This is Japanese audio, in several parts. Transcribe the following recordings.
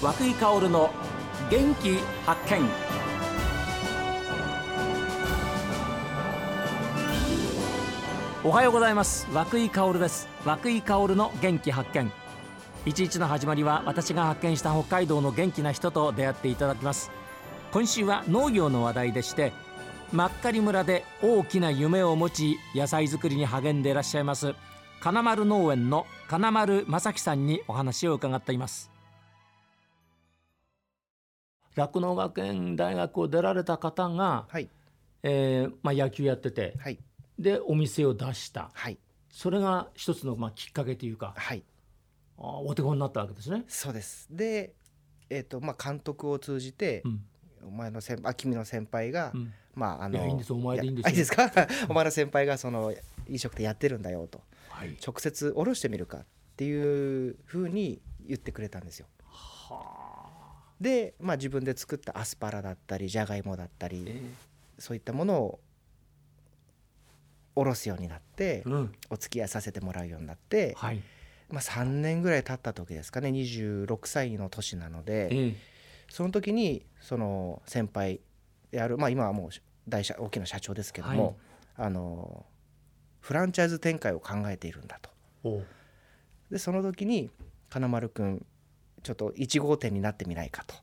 涌井薫の元気発見。おはようございます。涌井薫です。涌井薫の元気発見。一日の始まりは私が発見した北海道の元気な人と出会っていただきます。今週は農業の話題でして、真狩村で大きな夢を持ち野菜作りに励んでいらっしゃいます金丸農園の金丸正樹さんにお話を伺っています。酪農学園大学を出られた方が、 はい、 野球やってて、 はい、 でお店を出した、 はい、 それが一つのきっかけというか、 はい、 お手本になったわけですね。 そうです。で、監督を通じて、君の先輩が、 いやいいんです、お前でいいんですよ。 いいですかお前の先輩がその飲食店やってるんだよと、 はい、 直接卸してみるかっていうふうに言ってくれたんですよ。で、自分で作ったアスパラだったりじゃがいもだったり、そういったものを卸すようになって、お付き合いさせてもらうようになって、 はい、 3年ぐらい経った時ですかね、26歳の年なので、その時にその先輩である、今はもう大きな社長ですけども、フランチャイズ展開を考えているんだと。でその時に金丸くんちょっと1号店になってみないかと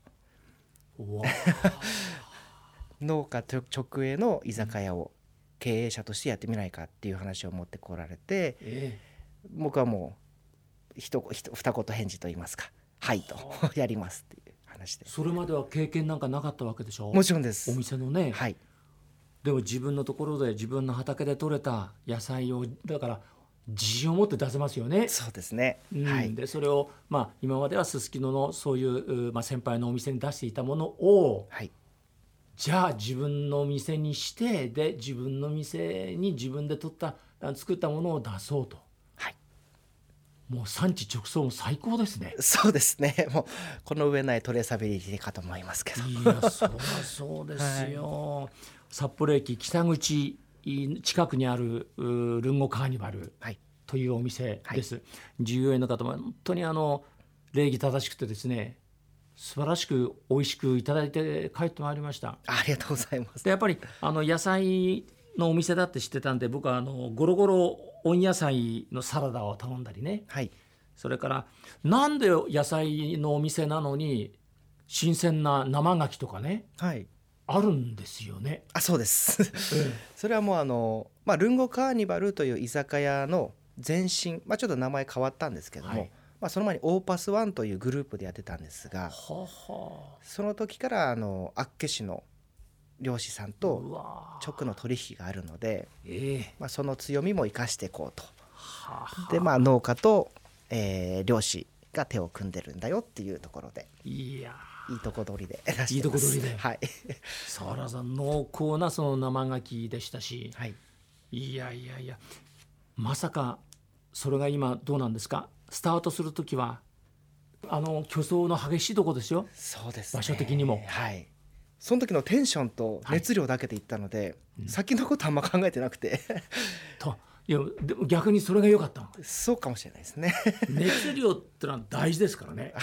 農家直営の居酒屋を経営者としてやってみないかっていう話を持ってこられて、僕はもう二言返事と言いますか、はいとやりますっていう話で。 それまでは経験なんかなかったわけでしょ。 もちろんです。 お店のね、 はい、 でも自分のところで自分の畑で採れた野菜をだから自信を持って出せますよね。 そうですね、 でそれを、今まではすすきののそういう、先輩のお店に出していたものを、じゃあ自分の店にして、で自分の店に自分で作ったものを出そうと、もう産地直送も最高ですね。 そうですね、もうこの上ないトレーサビリティかと思いますけど。 いやそうですよ、札幌駅北口近くにあるルンゴカーニバルというお店です、従業員の方も本当に礼儀正しくてですね、素晴らしく美味しくいただいて帰ってまいりました。 ありがとうございます。 でやっぱり野菜のお店だって知ってたんで、僕はゴロゴロ温野菜のサラダを頼んだりね、それからなんで野菜のお店なのに新鮮な生牡蠣とかね、あるんですよね。 そうですそれはもうルンゴカーニバルという居酒屋の前身、ちょっと名前変わったんですけども、その前にオーパスワンというグループでやってたんですが、その時から厚岸の漁師さんと直の取引があるので、その強みも生かしていこうと。で農家と、漁師が手を組んでるんだよっていうところで、いいとこ取りで出してます。いいとこ取りで、 そらさ濃厚なその生牡蠣でしたし、いやまさかそれが今どうなんですか。スタートするときは競争の激しいとこですよ。 そうですね、 場所的にも。 その時のテンションと熱量だけでいったので、先のことあんま考えてなくていやでも逆にそれが良かったの。 そうかもしれないですね熱量ってのは大事ですからね。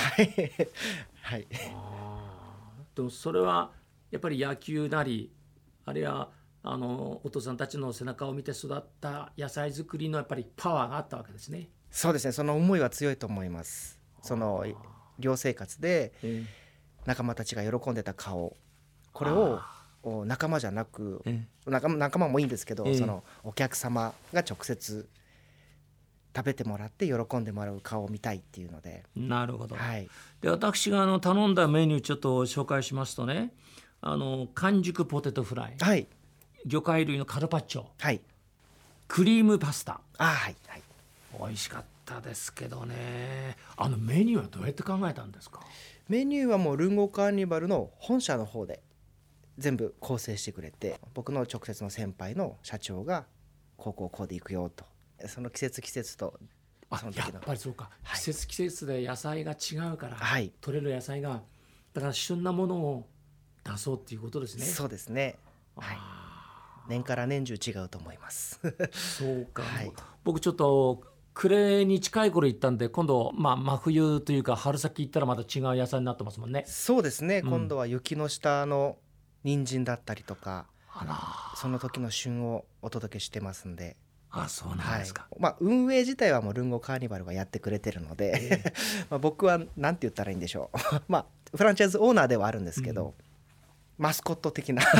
でもそれはやっぱり野球なり、あるいはお父さんたちの背中を見て育った野菜作りのやっぱりパワーがあったわけですね。 そうですね、その思いは強いと思います。その寮生活で仲間たちが喜んでた顔、これを仲間じゃなく、仲間もいいんですけど、そのお客様が直接食べてもらって喜んでもらう顔を見たいっていうので。 なるほど、で私が頼んだメニューちょっと紹介しますとね、完熟ポテトフライ、魚介類のカルパッチョ、クリームパスタ、美味しかったですけどね。メニューはどうやって考えたんですか。 メニューはもうルンゴカーニバルの本社の方で全部構成してくれて、僕の直接の先輩の社長がこうでいくよと、その季節とその時のやっぱりそうか、季節で野菜が違うから、取れる野菜がだから旬なものを出そうっていうことですね。 そうですね、年から年中違うと思いますそうか、僕ちょっと暮れに近い頃行ったんで、今度、真冬というか春先行ったらまた違う野菜になってますもんね。 そうですね、今度は雪の下の人参だったりとか、その時の旬をお届けしてますんで。 そうなんですか。 運営自体はもうルンゴカーニバルがやってくれてるので、僕はなんて言ったらいいんでしょうフランチャイズオーナーではあるんですけど、マスコット的な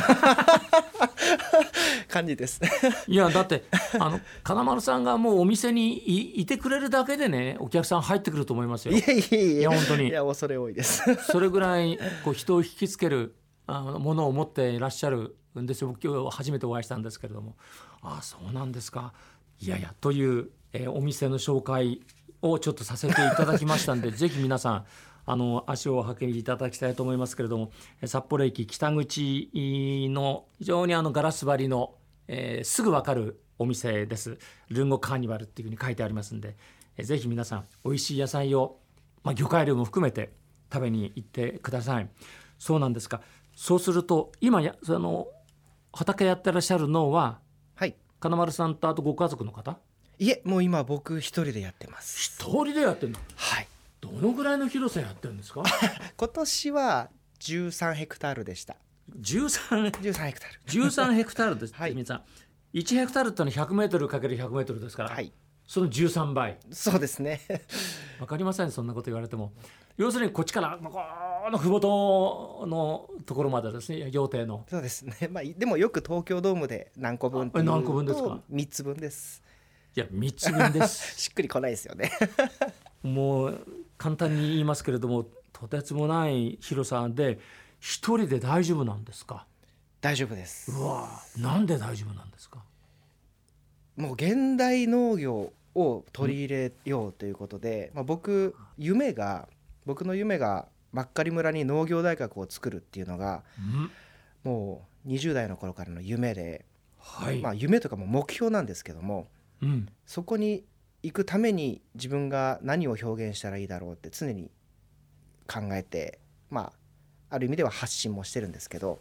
感じですいやだって金丸さんがもうお店に いてくれるだけでね、お客さん入ってくると思いますよ。 いや本当に、 いや恐れ多いですそれぐらい人を引きつけるものを持っていらっしゃるんですよ。僕今日初めてお会いしたんですけれども、そうなんですか。いやという、お店の紹介をちょっとさせていただきましたんでぜひ皆さん足を運んでいただきたいと思いますけれども、札幌駅北口の非常にガラス張りの、すぐ分かるお店です。ルンゴカーニバルっていうふうに書いてありますんで、ぜひ皆さん美味しい野菜を、魚介類も含めて食べに行ってください。そうなんですか。そうすると今畑やってらっしゃるのは、金丸さんとあとご家族の方？ いえ、もう今僕一人でやってます。 一人でやってるの？ はい。 どのぐらいの広さやってるんですか？ 今年は13ヘクタールでした。 13ヘクタール13ヘクタールです、皆さん1ヘクタールってのは 100m×100 メートルですから、その13倍。 そうですねわかりません、そんなこと言われても。要するにこっちからこの麓のところまでですね、料亭の。 そうですね、でもよく東京ドームで何個分っていうと何個分ですか ？3つ分です。 いや3つ分ですしっくりこないですよねもう簡単に言いますけれども、とてつもない広さで一人で大丈夫なんですか？ 大丈夫です。 なんで大丈夫なんですか？ もう現代農業を取り入れようということで、僕の夢が真狩村に農業大学を作るっていうのが、もう20代の頃からの夢で、夢とかも目標なんですけども、そこに行くために自分が何を表現したらいいだろうって常に考えて、ある意味では発信もしてるんですけど、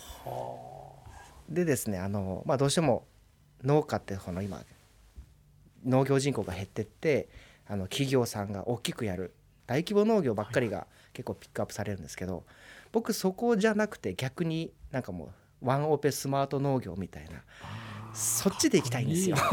でですね、どうしても農家って今農業人口が減ってって、企業さんが大きくやる大規模農業ばっかりが結構ピックアップされるんですけど、僕そこじゃなくて逆にもうワンオペスマート農業みたいな、そっちで行きたいんですよ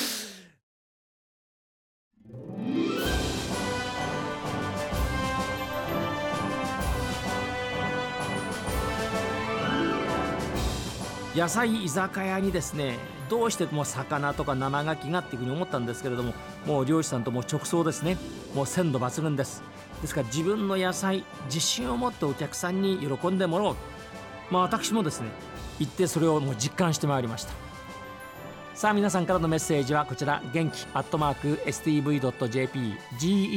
野菜居酒屋にですね、どうしても魚とか生牡蠣がっていうふうに思ったんですけれども、もう漁師さんとも直送ですね。もう鮮度抜群です。ですから自分の野菜、自信を持ってお客さんに喜んでもらおう、私もですね行ってそれをもう実感してまいりました。さあ皆さんからのメッセージはこちら、元気@stv.jp、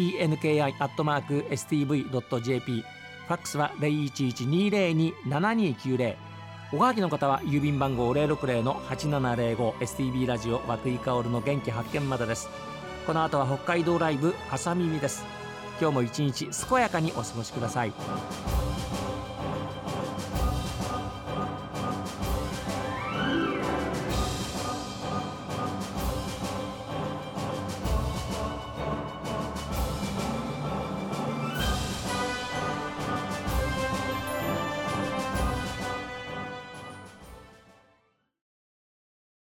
genki@stv.jp、 ファックスは 0112027290。おはがきの方は郵便番号 060-8705 STB ラジオ和久井薫の元気発見までです。この後は北海道ライブ朝耳です。今日も一日健やかにお過ごしください。